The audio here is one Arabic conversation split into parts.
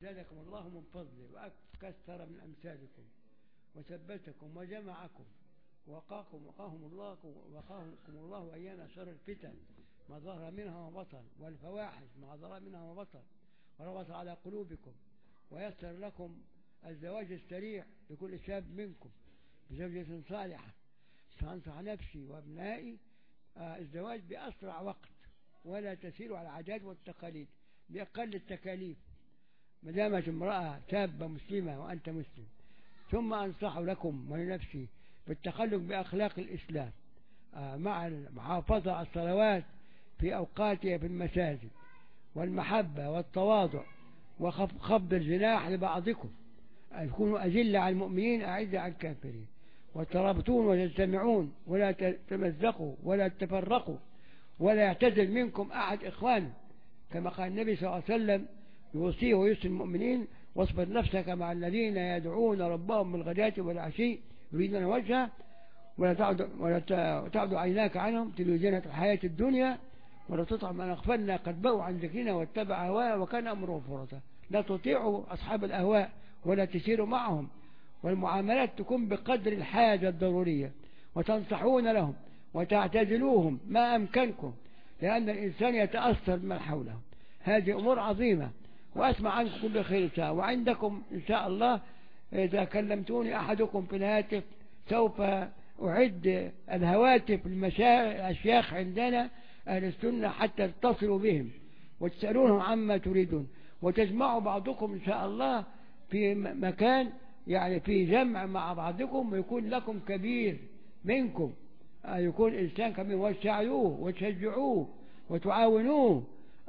زادكم الله من فضله وكثر من أمثالكم وثبتكم وجمعكم وقاكم الله وأيانا شر الفتن ما ظهر منها وبطن والفواحش ما ظهر منها وبطن وربط على قلوبكم ويسر لكم الزواج السريع لكل شاب منكم بزوجة صالحة. فأنصح نفسي وابنائي الزواج بأسرع وقت ولا تسير على العادات والتقاليد بأقل التكاليف ما دامت امرأة شابة مسلمة وأنت مسلم. ثم أنصح لكم ولنفسي بالتخلق بأخلاق الإسلام مع المحافظة على الصلوات في أوقاتها في المساجد والمحبة والتواضع وخفض الجناح لبعضكم يكونوا أذلة على المؤمنين أعزة على الكافرين وترابطون وتجتمعون ولا تمزقوا ولا تفرقوا ولا يعتزل منكم أحد إخوانه كما قال النبي صلى الله عليه وسلم يوصيه ويوصي المؤمنين واصبر نفسك مع الذين يدعون ربهم بالغداة والعشي يريدون وجهه ولا تعد عيناك عنهم تريد زينة الحياة الدنيا ولا تطع من أغفلنا قلبه عن ذكرنا واتبع هواه وكان أمره فرطا. لا تطيعوا أصحاب الأهواء ولا تسيروا معهم والمعاملات تكون بقدر الحاجة الضرورية وتنصحون لهم وتعتزلوهم ما أمكنكم لأن الإنسان يتأثر بمن حوله. هذه أمور عظيمة وأسمع عنكم كل خير ساعة. وعندكم إن شاء الله إذا كلمتوني أحدكم في الهاتف سوف أعد الهواتف الأشياخ عندنا أهل السنة حتى تتصلوا بهم وتسألونهم عما تريدون وتجمعوا بعضكم إن شاء الله في مكان يعني في جمع مع بعضكم ويكون لكم كبير منكم يكون إنسان كبير وتساعدوه وتشجعوه وتعاونوه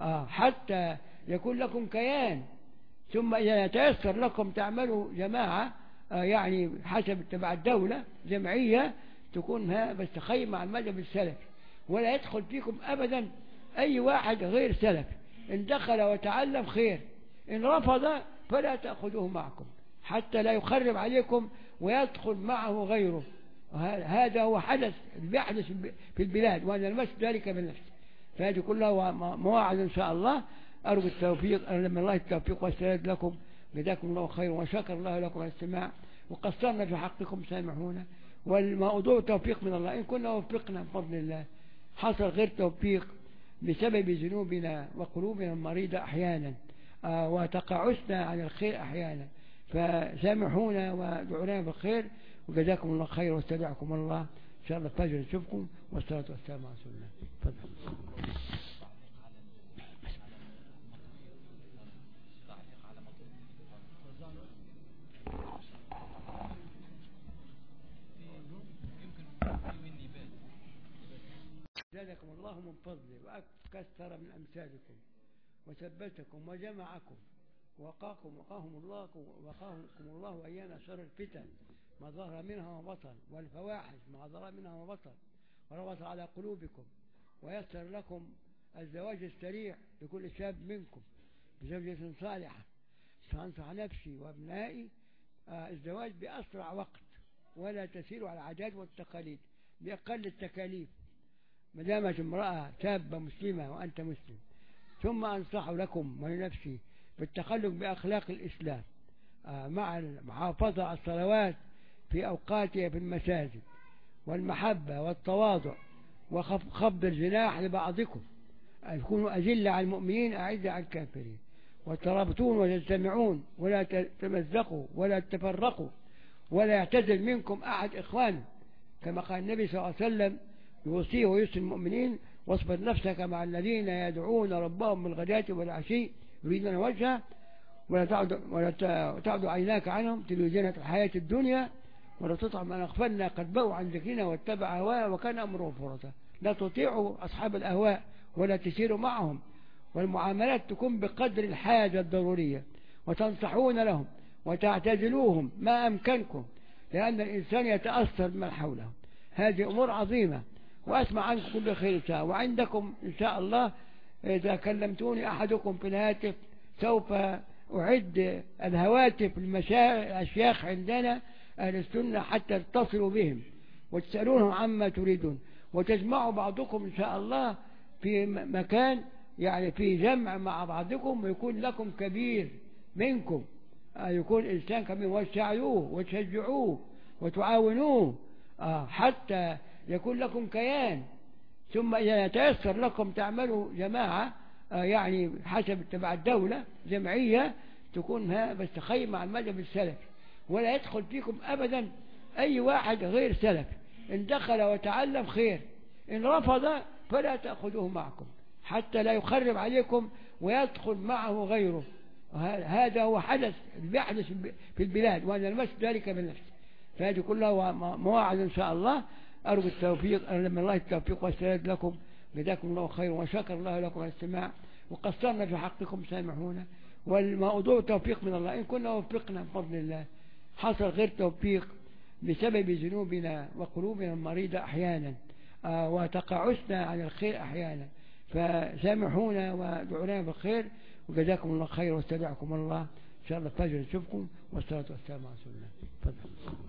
حتى يكون لكم كيان. ثم إذا يتيسر لكم تعملوا جماعة يعني حسب تبع الدولة جمعية تكون بس تخيم مع المذهب السلفي ولا يدخل فيكم أبدا أي واحد غير سلفي. إن دخل وتعلم خير إن رفض فلا تأخذوه معكم حتى لا يخرب عليكم ويدخل معه غيره. هذا هو حدث بيحدث في البلاد وأنا لمست ذلك بنفسي. فهذه كلها مواعظ إن شاء الله. أرجو التوفيق من الله التوفيق والسداد لكم. جزاكم الله خير وشكر الله لكم على الاستماع وقصرنا في حقكم سامحونا والموضوع توفيق من الله. إن كنا وفقنا بفضل الله حصل غير توفيق بسبب ذنوبنا وقلوبنا المريضة أحيانا وتقاعسنا عن الخير أحيانا فسامحونا وادعونا بالخير وجزاكم الله خير واستودعكم الله إن شاء الله فجر نشوفكم والصلاة والسلام على رسول الله. تفضل. زادكم الله من فضله وكثر من أمثالكم وثبتكم وجمعكم وقاكم الله وأيانا شر الفتن ما ظهر منها وبطن والفواحش ما ظهر منها وبطن وربط على قلوبكم ويسر لكم الزواج السريع لكل شاب منكم بزوجة صالحة. فأنصح نفسي وابنائي الزواج بأسرع وقت ولا تسير على العادات والتقاليد بأقل التكاليف ما دامت امرأة شابة مسلمة وأنت مسلم. ثم أنصح لكم ولنفسي بالتخلق بأخلاق الإسلام مع المحافظة على الصلوات في أوقاتها في المساجد والمحبة والتواضع وخفض الجناح لبعضكم يكونوا أذلة على المؤمنين أعزة على الكافرين وترابطون وتجتمعون ولا تمزقوا ولا تفرقوا ولا يعتزل منكم أحد إخوانه كما قال النبي صلى الله عليه وسلم يوصيه ويوصي المؤمنين واصبر نفسك مع الذين يدعون ربهم بالغداة والعشي يريدون وجهه ولا تعد عيناك عنهم تريد زينة الحياة الدنيا ولا تطع من أغفلنا قلبه عن ذكرنا واتبع هواه وكان أمره فرطا. لا تطيعوا أصحاب الأهواء ولا تسيروا معهم والمعاملات تكون بقدر الحاجة الضرورية وتنصحون لهم وتعتزلوهم ما أمكنكم لأن الإنسان يتأثر بمن حوله. هذه أمور عظيمة وأسمع عنكم كل خير ساعة. وعندكم إن شاء الله إذا كلمتوني أحدكم في الهاتف سوف أعد الهواتف الأشياخ عندنا أهل السنة حتى تتصلوا بهم وتسألونهم عما تريدون وتجمعوا بعضكم إن شاء الله في مكان يعني في جمع مع بعضكم ويكون لكم كبير منكم يكون إنسان كمين، وتساعدوه وتشجعوه وتعاونوه حتى يكون لكم كيان. ثم إذا يتيسر لكم تعملوا جماعة يعني حسب تبع الدولة جمعية تكون بس تخيم مع المذهب السلفي، ولا يدخل فيكم أبدا أي واحد غير سلف. إن دخل وتعلم خير، إن رفض فلا تأخذوه معكم حتى لا يخرب عليكم ويدخل معه غيره. هذا هو حدث بيحدث في البلاد، وأنا لمست ذلك بنفسي. فهذه كلها مواعظ إن شاء الله. أرجو التوفيق، من الله التوفيق والسداد لكم. جزاكم الله خير، وشكر الله لكم على الاستماع، وقصرنا في حقكم سامحونا، والموضوع توفيق من الله. إن كنا وفقنا بفضل الله، حصل غير توفيق بسبب ذنوبنا وقلوبنا المريضة أحيانا وتقاعسنا عن الخير أحيانا، فسامحونا وادعوا لنا بالخير، وجزاكم الله خير واستودعكم الله. إن شاء الله فجر نشوفكم، والصلاة والسلام على رسول الله. تفضل.